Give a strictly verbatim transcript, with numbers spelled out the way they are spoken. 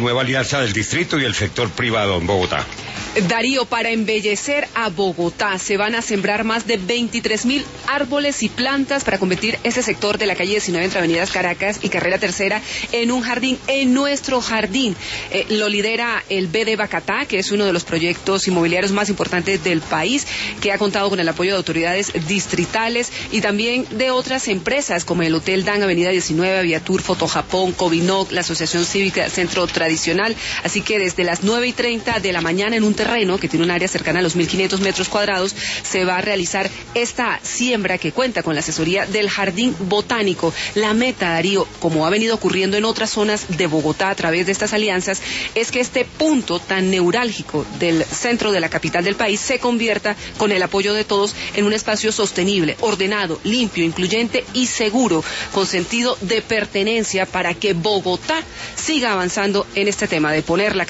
nueva alianza del distrito y el sector privado en Bogotá. Darío, para embellecer a Bogotá se van a sembrar más de veintitrés mil árboles y plantas para convertir ese sector de la calle diecinueve entre avenidas Caracas y Carrera Tercera en un jardín, en nuestro jardín. Eh, lo lidera el B D Bacatá, que es uno de los proyectos inmobiliarios más importantes del país, que ha contado con el apoyo de autoridades distritales y también de otras empresas como el Hotel Dan, Avenida diecinueve, Aviatur, Fotojapón, Covinoc, la Asociación Cívica Centro Tradicional. Así que desde las nueve y treinta de la mañana en un terreno que tiene un área cercana a los mil quinientos metros cuadrados, se va a realizar esta siembra que cuenta con la asesoría del Jardín Botánico. La meta, Darío, como ha venido ocurriendo en otras zonas de Bogotá a través de estas alianzas, es que este punto tan neurálgico del centro de la capital del país se convierta, con el apoyo de todos, en un espacio sostenible, ordenado, limpio, incluyente y seguro, con sentido de pertenencia, para que Bogotá siga avanzando en este tema de poner la